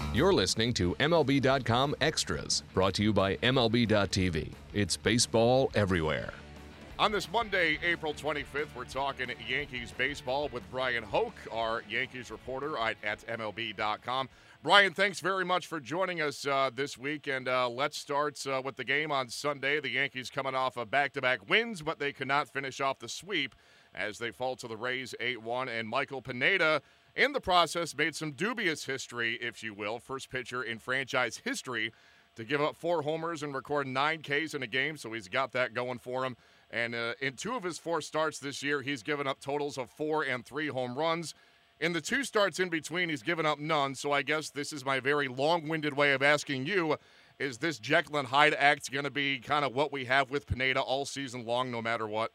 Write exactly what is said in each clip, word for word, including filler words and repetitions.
You're listening to M L B dot com Extras, brought to you by M L B dot T V. It's baseball everywhere. On this Monday, April twenty-fifth, we're talking Yankees baseball with Brian Hoke, our Yankees reporter at, at M L B dot com. Brian, thanks very much for joining us uh, this week, and uh, let's start uh, with the game on Sunday. The Yankees coming off of back-to-back wins, but they could not finish off the sweep as they fall to the Rays eight one, and Michael Pineda, in the process, made some dubious history, if you will. First pitcher in franchise history to give up four homers and record nine Ks in a game, so he's got that going for him. And uh, in two of his four starts this year, he's given up totals of four and three home runs. In the two starts in between, he's given up none, so I guess this is my very long-winded way of asking you, is this Jekyll and Hyde act going to be kind of what we have with Pineda all season long, no matter what?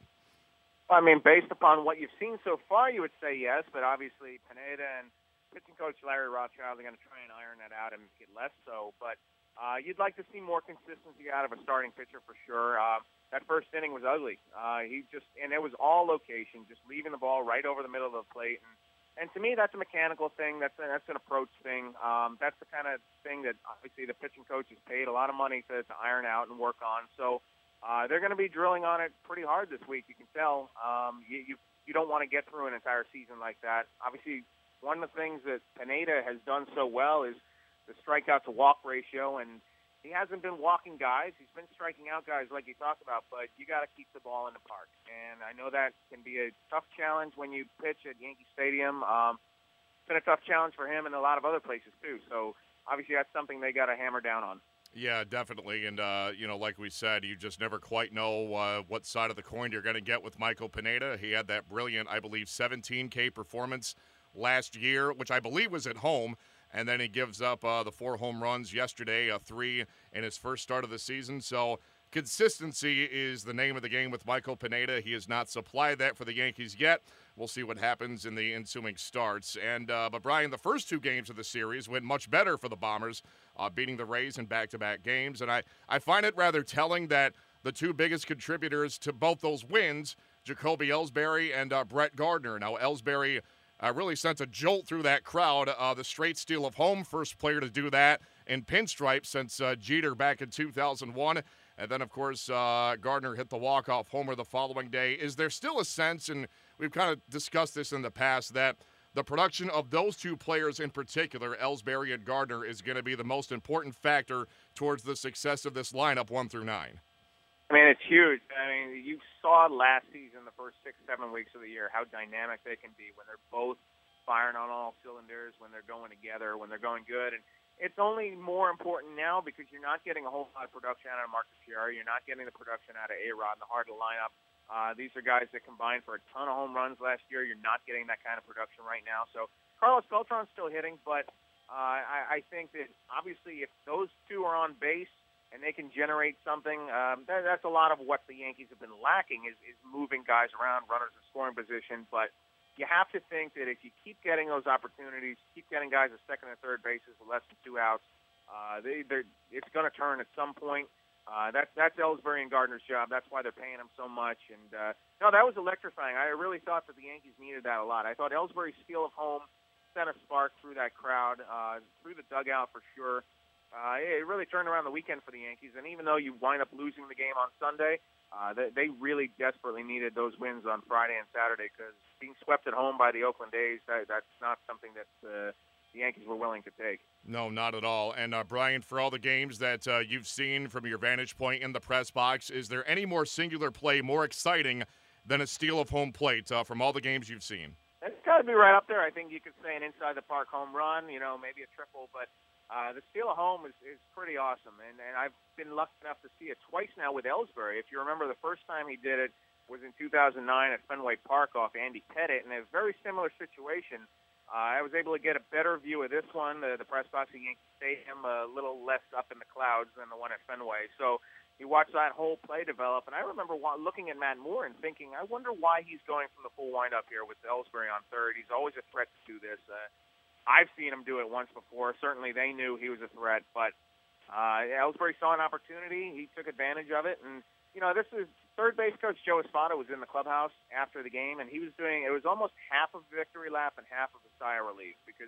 I mean, based upon what you've seen so far, you would say yes, but obviously Pineda and pitching coach Larry Rothschild are going to try and iron that out and make it less so. But uh, you'd like to see more consistency out of a starting pitcher for sure. Uh, that first inning was ugly. Uh, he just and it was all location, just leaving the ball right over the middle of the plate. And, and to me, that's a mechanical thing. That's a, that's an approach thing. Um, that's the kind of thing that obviously the pitching coach is paid a lot of money to, to iron out and work on. So. Uh, they're going to be drilling on it pretty hard this week. You can tell. Um, you, you you don't want to get through an entire season like that. Obviously, one of the things that Pineda has done so well is the strikeout to walk ratio, and he hasn't been walking guys. He's been striking out guys like you talked about, but you got to keep the ball in the park. And I know that can be a tough challenge when you pitch at Yankee Stadium. Um, it's been a tough challenge for him and a lot of other places too. So obviously, that's something they got to hammer down on. Yeah, definitely. And, uh, you know, like we said, you just never quite know uh, what side of the coin you're going to get with Michael Pineda. He had that brilliant, I believe, seventeen K performance last year, which I believe was at home. And then he gives up uh, the four home runs yesterday, a three in his first start of the season. So consistency is the name of the game with Michael Pineda. He has not supplied that for the Yankees yet. We'll see what happens in the ensuing starts. And uh, but, Brian, the first two games of the series went much better for the Bombers, uh, beating the Rays in back-to-back games. And I, I find it rather telling that the two biggest contributors to both those wins, Jacoby Ellsbury and uh, Brett Gardner. Now, Ellsbury uh, really sent a jolt through that crowd. Uh, the straight steal of home, first player to do that in pinstripe since uh, Jeter back in two thousand one. And then, of course, uh, Gardner hit the walk-off homer the following day. Is there still a sense, and we've kind of discussed this in the past, that the production of those two players in particular, Ellsbury and Gardner, is going to be the most important factor towards the success of this lineup one through nine? I mean, it's huge. I mean, you saw last season, the first six, seven weeks of the year, how dynamic they can be when they're both firing on all cylinders, when they're going together, when they're going good. And it's only more important now because you're not getting a whole lot of production out of Marcus Sciarra. You're not getting the production out of A-Rod in the heart of the lineup. Uh, these are guys that combined for a ton of home runs last year. You're not getting that kind of production right now. So Carlos Beltran's still hitting, but uh, I, I think that obviously if those two are on base and they can generate something, um, that, that's a lot of what the Yankees have been lacking is, is moving guys around, runners in scoring position. But you have to think that if you keep getting those opportunities, keep getting guys at second and third bases with less than two outs, uh, they, it's going to turn at some point. Uh, that, that's Ellsbury and Gardner's job. That's why they're paying him so much. And, uh, no, that was electrifying. I really thought that the Yankees needed that a lot. I thought Ellsbury's steal of home sent a spark through that crowd, uh, through the dugout for sure. Uh, it really turned around the weekend for the Yankees. And even though you wind up losing the game on Sunday, uh, they, they really desperately needed those wins on Friday and Saturday because being swept at home by the Oakland A's, that, that's not something that uh, the Yankees were willing to take. No, not at all. And, uh, Brian, for all the games that uh, you've seen from your vantage point in the press box, is there any more singular play more exciting than a steal of home plate uh, from all the games you've seen? It's got to be right up there. I think you could say an inside-the-park home run, you know, maybe a triple, but uh, the steal of home is, is pretty awesome. And, and I've been lucky enough to see it twice now with Ellsbury. If you remember, the first time he did it was in two thousand nine at Fenway Park off Andy Pettit in a very similar situation. Uh, I was able to get a better view of this one, the, the press box at Yankee Stadium, a little less up in the clouds than the one at Fenway. So you watch that whole play develop, and I remember wa- looking at Matt Moore and thinking, I wonder why he's going from the full windup here with Ellsbury on third. He's always a threat to do this. Uh, I've seen him do it once before. Certainly they knew he was a threat, but uh, Ellsbury saw an opportunity. He took advantage of it, and you know, this is third base coach Joe Espada was in the clubhouse after the game, and he was doing, it was almost half of victory lap and half of a sigh of relief because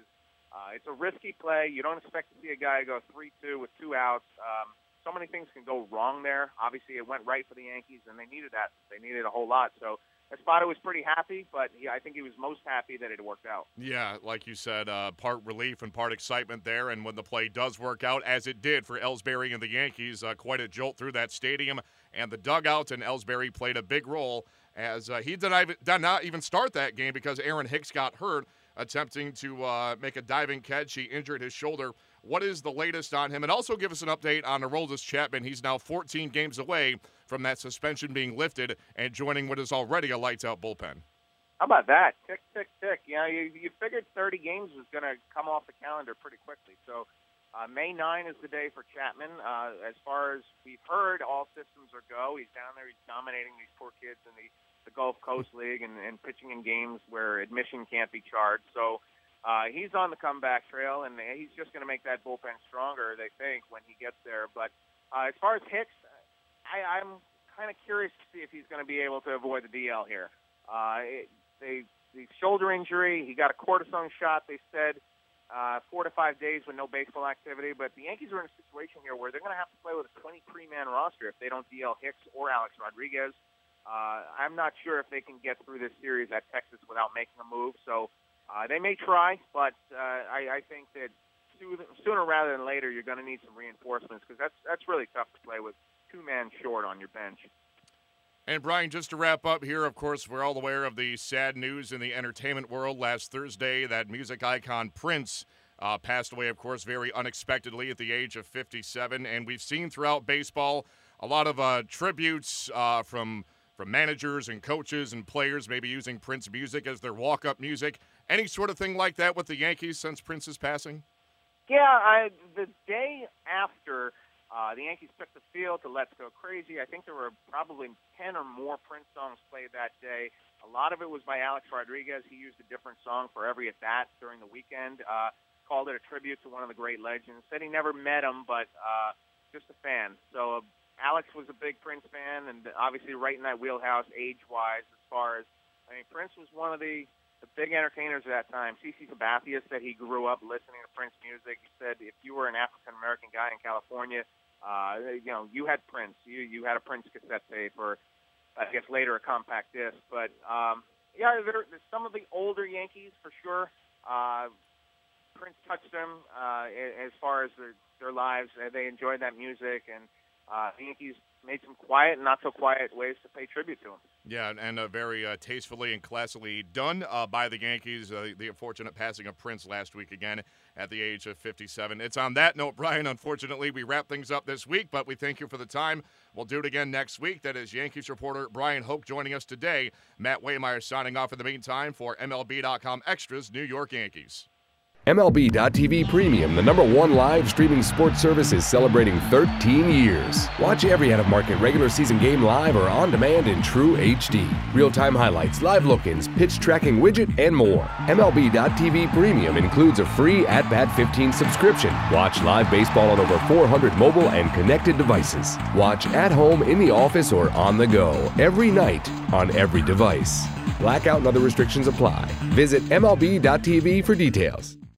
Uh, it's a risky play. You don't expect to see a guy go three two with two outs. Um, so many things can go wrong there. Obviously, it went right for the Yankees, and they needed that. They needed a whole lot. So Espada was pretty happy, but he, I think he was most happy that it worked out. Yeah, like you said, uh, part relief and part excitement there. And when the play does work out, as it did for Ellsbury and the Yankees, uh, quite a jolt through that stadium and the dugout, and Ellsbury played a big role as uh, he did not, even, did not even start that game because Aaron Hicks got hurt attempting to uh, make a diving catch. He injured his shoulder. What is the latest on him? And also give us an update on Aroldis Chapman. He's now fourteen games away from that suspension being lifted and joining what is already a lights-out bullpen. How about that? Tick, tick, tick. You know, you, you figured thirty games was going to come off the calendar pretty quickly. So uh, May ninth is the day for Chapman. Uh, as far as we've heard, all systems are go. He's down there. He's dominating these poor kids in the, the Gulf Coast League and, and pitching in games where admission can't be charged. So uh, he's on the comeback trail, and he's just going to make that bullpen stronger, they think, when he gets there. But uh, as far as Hicks, I, I'm kind of curious to see if he's going to be able to avoid the D L here. Uh, it, they, the shoulder injury, he got a cortisone shot, they said, uh, four to five days with no baseball activity. But the Yankees are in a situation here where they're going to have to play with a twenty-three man roster if they don't D L Hicks or Alex Rodriguez. Uh, I'm not sure if they can get through this series at Texas without making a move. So uh, they may try, but uh, I, I think that sooner rather than later you're going to need some reinforcements because that's, that's really tough to play with two men short on your bench. And, Brian, just to wrap up here, of course, we're all aware of the sad news in the entertainment world last Thursday that music icon Prince uh, passed away, of course, very unexpectedly at the age of fifty-seven. And we've seen throughout baseball a lot of uh, tributes uh, from from managers and coaches and players maybe using Prince music as their walk-up music. Any sort of thing like that with the Yankees since Prince's passing? Yeah, I, the day after Uh, the Yankees took the field to Let's Go Crazy. I think there were probably ten or more Prince songs played that day. A lot of it was by Alex Rodriguez. He used a different song for every at-bat during the weekend, uh, called it a tribute to one of the great legends. Said he never met him, but uh, just a fan. So uh, Alex was a big Prince fan, and obviously right in that wheelhouse age-wise as far as, I mean, Prince was one of the, the big entertainers at that time. C C Sabathia said he grew up listening to Prince music. He said if you were an African-American guy in California, Uh, you know, you had Prince. You you had a Prince cassette tape, or I guess later a compact disc. But um, yeah, there, there's some of the older Yankees for sure. Uh, Prince touched them uh, as far as their their lives. They enjoyed that music, and uh, the Yankees made some quiet and not so quiet ways to pay tribute to him. Yeah, and uh, very uh, tastefully and classily done uh, by the Yankees. Uh, the unfortunate passing of Prince last week again at the age of fifty-seven. It's on that note, Brian, unfortunately, we wrap things up this week, but we thank you for the time. We'll do it again next week. That is Yankees reporter Brian Hoke joining us today. Matt Waymeyer signing off in the meantime for M L B dot com Extras, New York Yankees. M L B dot T V Premium, the number one live streaming sports service, is celebrating thirteen years. Watch every out-of-market regular season game live or on demand in true H D. Real-time highlights, live look-ins, pitch tracking widget, and more. M L B dot T V Premium includes a free At Bat fifteen subscription. Watch live baseball on over four hundred mobile and connected devices. Watch at home, in the office, or on the go every night on every device. Blackout and other restrictions apply. Visit M L B dot T V for details.